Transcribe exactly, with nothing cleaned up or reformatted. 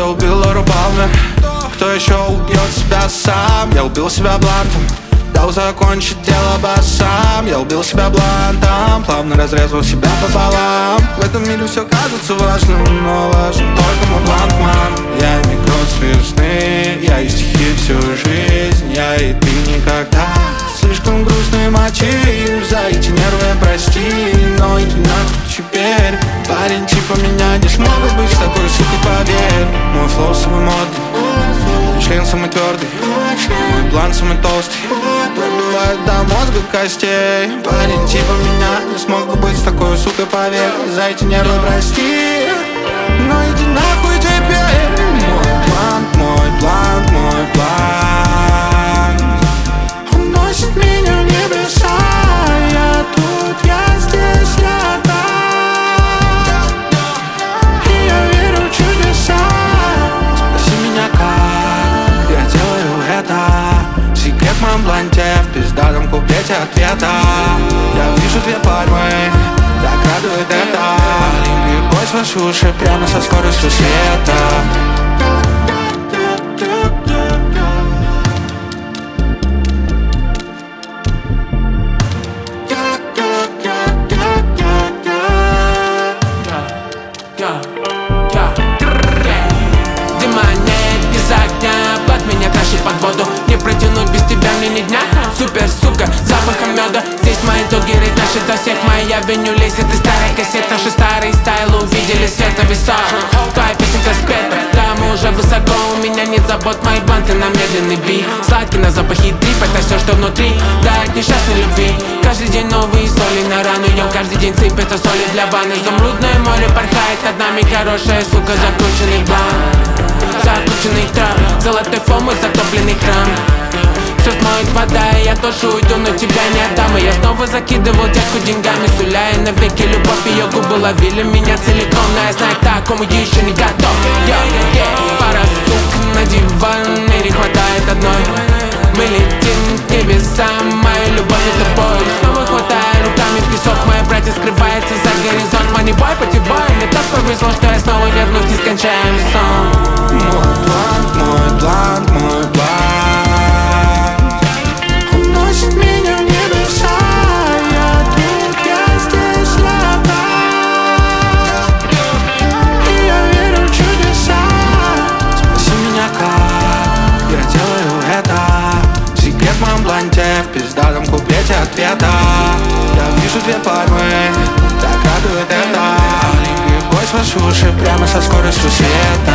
кто убил Лору Палмер? Кто еще убьет себя сам? Я убил себя блантом, дал закончить дело басам. Я убил себя блантом, плавно разрезал себя пополам. В этом мире все кажется важным, но важен только мой блант-ман. Я и микро смешные, я и стихи всю жизнь. Я и ты никогда. Слишком грустные мотивы, за эти нервы прости. Но иди нахуй теперь. Парень типа меня не смог бы быть такой сукой, поверь. Мой флоу самый модный, член самый твердый, мой план самый толстый, пробивает до мозга костей. Парень типа меня не смог бы быть такой сукой, поверь. За эти нервы прости, но иди нахуй теперь. Мой план, мой план, мой план уносит меня в небеса. Я тут, я здесь, я там, и я верю в чудеса. Спроси меня, как я делаю это. Секрет в моем бланте, в пиздатом куплете ответа. Я вижу две пальмы, так радует это. Олимпия, пусть ваши уши прямо со скоростью света. Под воду, не протянуть без тебя мне ни дня. Супер, сука, запахом меда. Здесь мои доги, наши за всех. Моя виню лезет из старой кассеты. Наши старые стайлы увидели света веса. Твоя песенка спета, да, мы уже высоко. У меня нет забот, мои бланты на медленный бит. Сладкий на запахе трип, это все, что внутри. Да, от несчастной любви. Каждый день новые соли на рану. Я каждый день сыпется соли для ванны. Изумрудное море порхает над нами. Хорошая сука, закрученный блант, закрученный трап, золотой фом и затопленный храм. Все смоет вода, и я тоже уйду, но тебя не отдам. И я снова закидывал детку деньгами, суляя навеки любовь. Ее губы ловили меня целиком, но я знаю, к такому еще не готов. Yeah, yeah. Пара сук на диване, не хватает одной. Мы летим к небесам, моя любовь это бой. Снова хватая руками песок, моя братья скрывается за горизонт. Манибой, потибой, мне так повезло, что я снова вернусь в нескончаемый сон. Мой план, мой план, мой план уносит меня в небеса. Я тут, я здесь, я там, и я верю в чудеса. Спроси меня, как я делаю это. Секрет в моем бланте, в пиздатом куплете ответа. Я вижу две пальмы, так радует это. Олимпия, пусть ваши уши прямо со скоростью света.